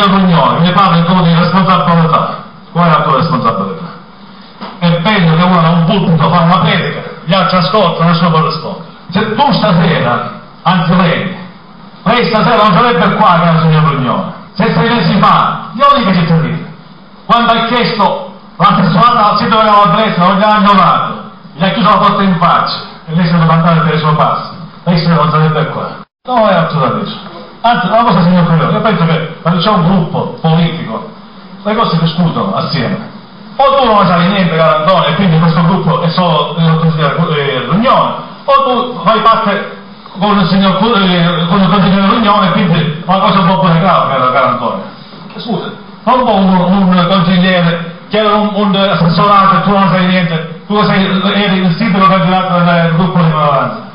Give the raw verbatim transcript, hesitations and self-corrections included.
consigliere Rugnone, mi parla in tono di responsabilità. Qual è la tua responsabilità? È bello che uno da un pulpito fa una predica, gli altri ascoltano, nessuno può rispondere. Se tu stasera, anzi lei, lei stasera non sarebbe qua, caro signor Rugnone. Se sei mesi fa, io lo dico ai cittadini, quando ha chiesto l'assessorata al sito della Valdresa, non gli ha ignorato, gli ha chiuso la porta in faccia e lei si è domandato per i suoi passi. Lei se non sarebbe qua. Non è altro da dire. Anzi, una cosa, signor Corriere, io penso che quando c'è un gruppo politico, le cose si discutono assieme. O tu non sai niente, caro Antonio, e quindi questo gruppo è solo il consigliere Rugnone, o tu fai parte con il signor eh, con il consigliere Rugnone, e quindi una cosa un po' pure grave, caro, caro Antonio. Scusa, non può un, un consigliere chiedere un, un assessorato e tu non sai niente, tu sei, eri il sindaco candidato del gruppo di minoranza.